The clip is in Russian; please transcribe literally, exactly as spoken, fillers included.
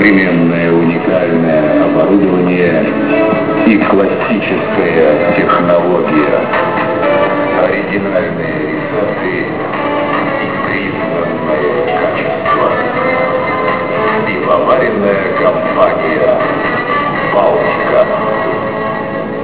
современное уникальное оборудование и классическая технология. Оригинальные рецепты признанные